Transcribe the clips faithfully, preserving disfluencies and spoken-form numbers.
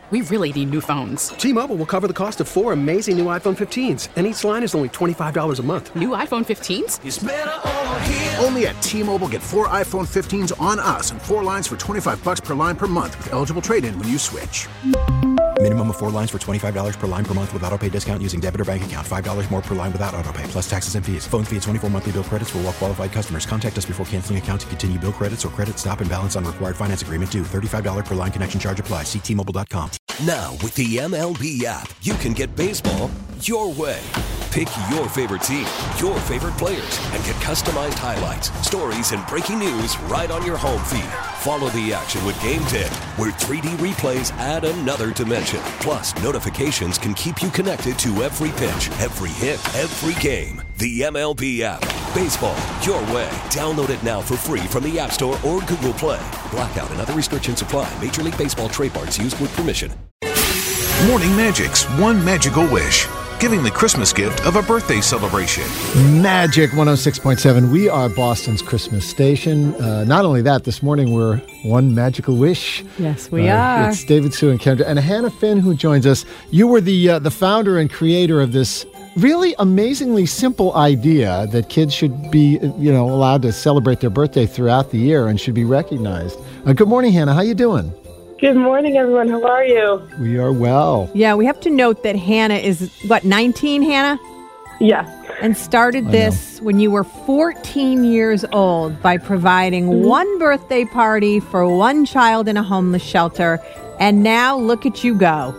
We really need new phones. T-Mobile will cover the cost of four amazing new iPhone fifteens, and each line is only twenty-five dollars a month. New iPhone fifteens? It's better over here. Only at T-Mobile, get four iPhone fifteens on us and four lines for twenty-five dollars per line per month with eligible trade-in when you switch. Minimum of four lines for twenty-five dollars per line per month with autopay discount using debit or bank account. five dollars more per line without autopay, plus taxes and fees. Phone fee at twenty-four monthly bill credits for well-qualified customers. Contact us before canceling account to continue bill credits or credit stop and balance on required finance agreement due. thirty-five dollars per line connection charge applies. See T Mobile dot com. Now, with the M L B app, you can get baseball your way. Pick your favorite team, your favorite players, and get customized highlights, stories, and breaking news right on your home feed. Follow the action with Game Day, where three D replays add another dimension. Plus, notifications can keep you connected to every pitch, every hit, every game. The M L B app. Baseball your way. Download it now for free from the App Store or Google Play. Blackout and other restrictions apply. Major League Baseball trademarks used with permission. Morning Magic's One Magical Wish, giving the Christmas gift of a birthday celebration. Magic one oh six point seven. We are Boston's Christmas station. Uh, not only that, this morning we're One Magical Wish. Yes, we uh, are. It's David, Sue, and Kendra. And Hannah Finn who joins us. You were the uh, the founder and creator of this really amazingly simple idea that kids should be, you know, allowed to celebrate their birthday throughout the year and should be recognized. Uh, good morning, Hannah. How you doing? Good morning, everyone. How are you? We are well. Yeah, we have to note that Hannah is, what, nineteen, Hannah? Yes. And started this when you were fourteen years old by providing mm-hmm. one birthday party for one child in a homeless shelter. And now look at you go.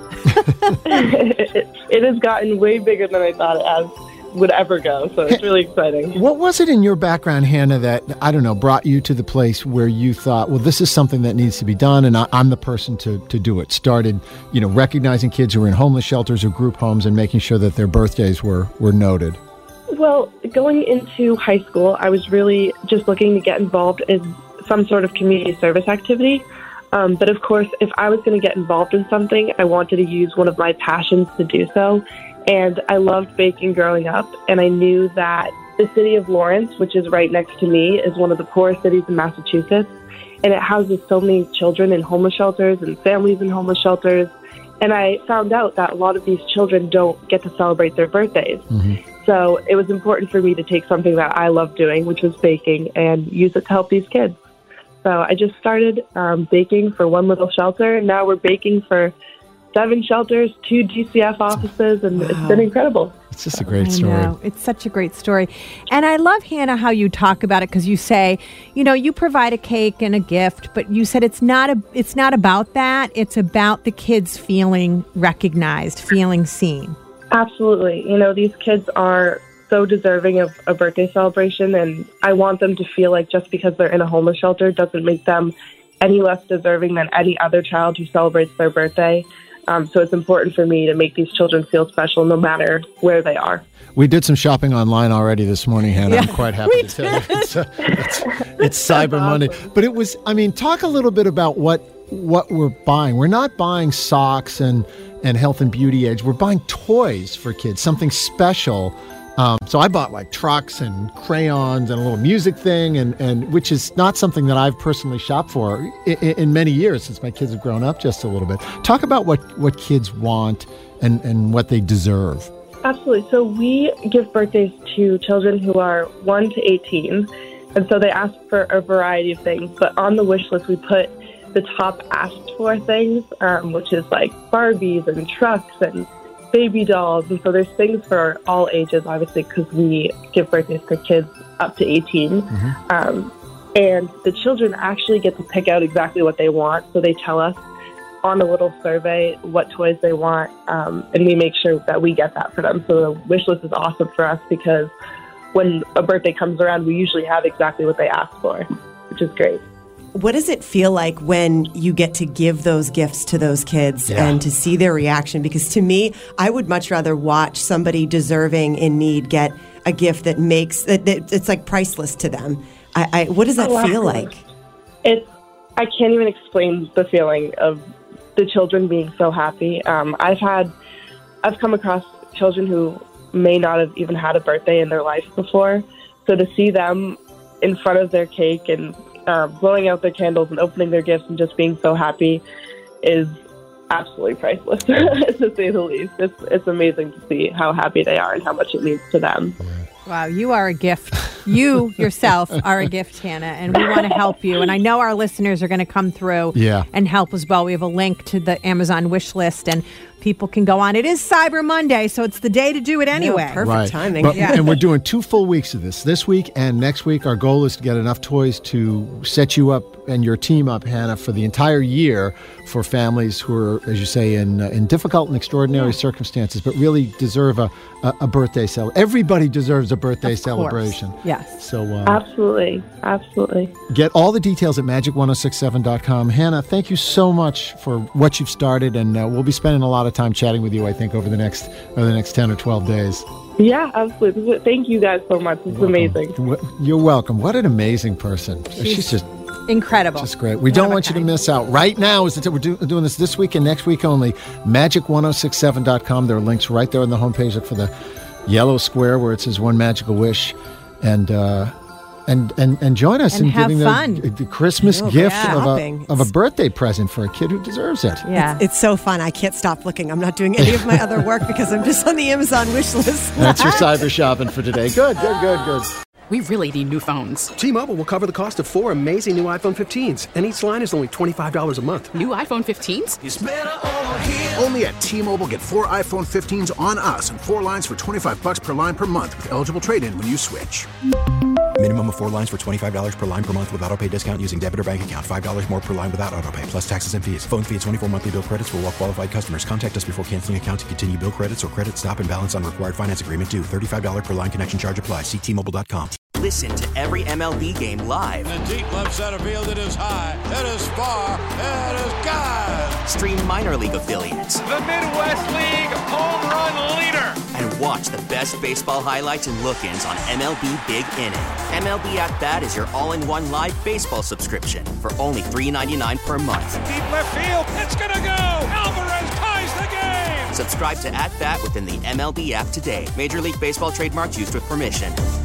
it, it has gotten way bigger than I thought it has. would ever go, so it's really exciting. What was it in your background, Hannah, that, I don't know, brought you to the place where you thought, well, this is something that needs to be done, and I, I'm the person to, to do it? Started, you know, recognizing kids who are in homeless shelters or group homes and making sure that their birthdays were, were noted. Well, going into high school, I was really just looking to get involved in some sort of community service activity. Um, but of course, if I was going to get involved in something, I wanted to use one of my passions to do so. And I loved baking growing up, and I knew that the city of Lawrence, which is right next to me, is one of the poorest cities in Massachusetts, and it houses so many children in homeless shelters and families in homeless shelters. And I found out that a lot of these children don't get to celebrate their birthdays. Mm-hmm. So it was important for me to take something that I love doing, which was baking, and use it to help these kids. So I just started um, baking for one little shelter, and now we're baking for seven shelters, two D C F offices, and wow. It's been incredible. It's just a great I story. know. It's such a great story. And I love, Hannah, how you talk about it, because you say, you know, you provide a cake and a gift, but you said it's not a, it's not about that. It's about the kids feeling recognized, feeling seen. Absolutely. You know, these kids are so deserving of a birthday celebration, and I want them to feel like just because they're in a homeless shelter doesn't make them any less deserving than any other child who celebrates their birthday. Um, so it's important for me to make these children feel special no matter where they are. We did some shopping online already this morning, Hannah. Yeah, I'm quite happy to tell you. It's, uh, it's, it's Cyber Monday. But it was, I mean, talk a little bit about what what we're buying. We're not buying socks and, and health and beauty aids. We're buying toys for kids, something special. Um, so I bought like trucks and crayons and a little music thing, and, and which is not something that I've personally shopped for in, in many years since my kids have grown up just a little bit. Talk about what, what kids want and, and what they deserve. Absolutely. So we give birthdays to children who are one to eighteen, and so they ask for a variety of things. But on the wish list, we put the top asked for things, um, which is like Barbies and trucks and baby dolls. And so there's things for all ages, obviously, because we give birthdays to kids up to eighteen. Mm-hmm. Um, and the children actually get to pick out exactly what they want. So they tell us on a little survey what toys they want, um, and we make sure that we get that for them. So the wish list is awesome for us because when a birthday comes around, we usually have exactly what they ask for, which is great. What does it feel like when you get to give those gifts to those kids yeah. and to see their reaction? Because to me, I would much rather watch somebody deserving in need get a gift that makes that, that it's like priceless to them. I, I what does that oh, feel like? It's I can't even explain the feeling of the children being so happy. Um, I've had I've come across children who may not have even had a birthday in their life before. So to see them in front of their cake and Uh, blowing out their candles and opening their gifts and just being so happy is absolutely priceless, to say the least. It's it's amazing to see how happy they are and how much it means to them. Wow, you are a gift. You yourself are a gift, Hannah, and we want to help you. And I know our listeners are going to come through yeah. and help as well. We have a link to the Amazon wish list, and people can go on. It is Cyber Monday, so it's the day to do it anyway. No, perfect right. timing. But, yeah. And we're doing two full weeks of this. This week and next week, our goal is to get enough toys to set you up and your team up, Hannah, for the entire year for families who are, as you say, in uh, in difficult and extraordinary yeah. circumstances, but really deserve a, a, a birthday celebration. Everybody deserves a birthday of celebration. Course. Yes. So uh, Absolutely. Absolutely. Get all the details at magic ten sixty-seven dot com. Hannah, thank you so much for what you've started, and uh, we'll be spending a lot of time chatting with you, I think, over the next over the next ten or twelve days. Yeah, absolutely. Thank you guys so much. It's amazing. You're welcome. What an amazing person. She's, She's just incredible. Just great. We don't want you to miss out. Right now, is the t- we're do- doing this this week and next week only. magic ten sixty-seven dot com. There are links right there on the homepage. Look for the yellow square where it says One Magical Wish. And uh, and, and and join us and in have giving fun. The, the Christmas Oh, gift yeah. of, a, Shopping. of a birthday present for a kid who deserves it. Yeah. It's, it's so fun. I can't stop looking. I'm not doing any of my other work because I'm just on the Amazon wish list. That's your cyber shopping for today. Good, good, good, good. We really need new phones. T-Mobile will cover the cost of four amazing new iPhone fifteens, and each line is only twenty-five dollars a month. New iPhone fifteens? It's better over here. Only at T-Mobile, get four iPhone fifteens on us and four lines for twenty-five bucks per line per month with eligible trade-in when you switch. Minimum of four lines for twenty-five dollars per line per month with autopay discount using debit or bank account. five dollars more per line without autopay, plus taxes and fees. Phone fee at twenty-four monthly bill credits for well-qualified customers. Contact us before canceling account to continue bill credits or credit stop and balance on required finance agreement due. thirty-five dollars per line connection charge applies. See T Mobile dot com. Listen to every M L B game live. In the deep left center field, it is high, it is far, it is gone. Stream minor league affiliates. The Midwest League home run leader. And watch the best baseball highlights and look-ins on M L B Big Inning. M L B At Bat is your all-in-one live baseball subscription for only three dollars and ninety-nine cents per month. Deep left field, it's gonna go. Alvarez ties the game. Subscribe to At Bat within the M L B app today. Major League Baseball trademarks used with permission.